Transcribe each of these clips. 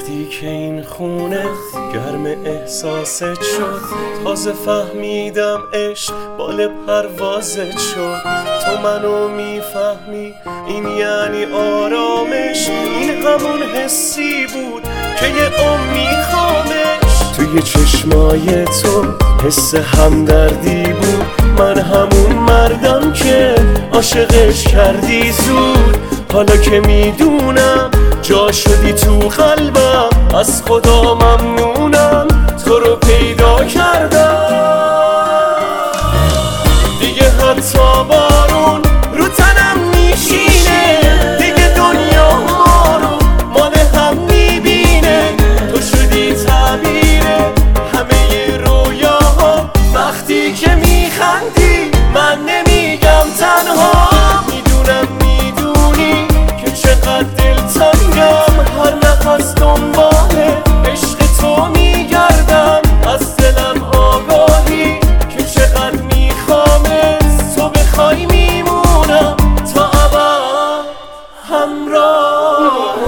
وقتی که این خونه گرم احساست شد، تازه فهمیدم عشق بال پروازت شد. تو منو میفهمی، این یعنی آرامش، این همون حسی بود که یه عمر میخوامش. توی چشمای تو حس همدردی بود، من همون مردم که عاشقش کردی زود. حالا که میدونم جا شدی تو قلبم، از خدا ممنونم تو رو پیدا کردم. دیگه حتی بارون رو تنم میشینه، دیگه دنیا ما رو مال هم میبینه. تو شدی تعبیر همه رویاها، وقتی که میخندی من نمیگم تنها. میدونم میدونی که چقدر دلتنگم، هر نفس دنبال عشق تو میگردم. از دلم آگاهی که چقدر میخوامت، تو بخوای میمونم تا ابد همراه.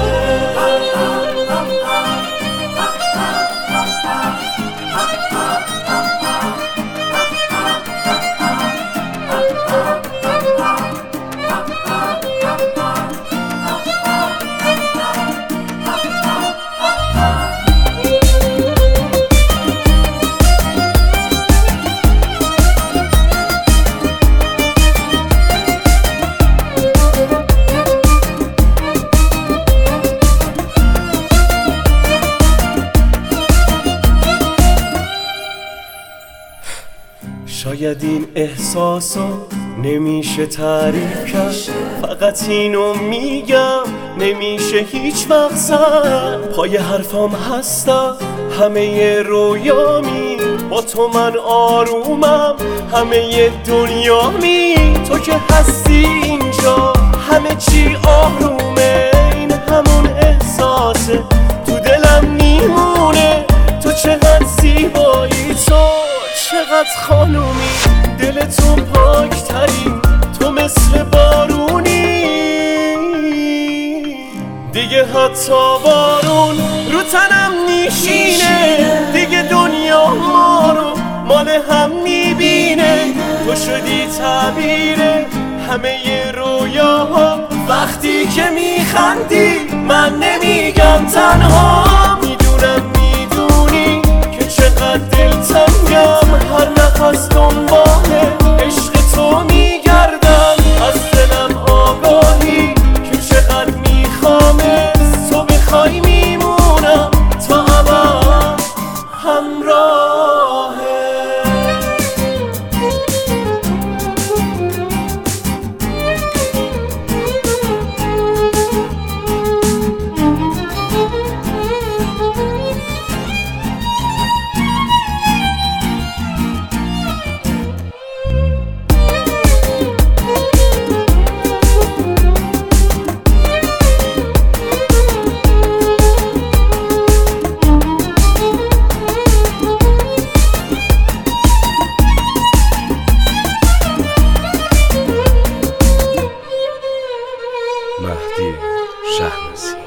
شاید این احساسو نمیشه تعریف کرد، فقط اینو میگم نمیشه هیچ وقت زد. پای حرفام هستم همه رویامی، با تو من آرومم همه دنیامی. تو که هستی اینجا همه چی آرومه، این همون احساسه تو دلم میمونه. تو چقدر زیبایی، تو چقدر خانومی، دل تو پاکتری، تو مثل بارونی. دیگه حتی بارون رو تنم میشینه، دیگه دنیا ما رو مال هم میبینه. تو شدی تعبیر همه رویاها، وقتی که میخندی من نمیگم تنها. میدونم میدونی که چقدر دلتنگم، هر نفس دنبال عشق تو میگردم. از دلم آگاهی که چقدر میخوامت، تو بخوای میمونم تا ابد همراهت. مهدی شهنازی.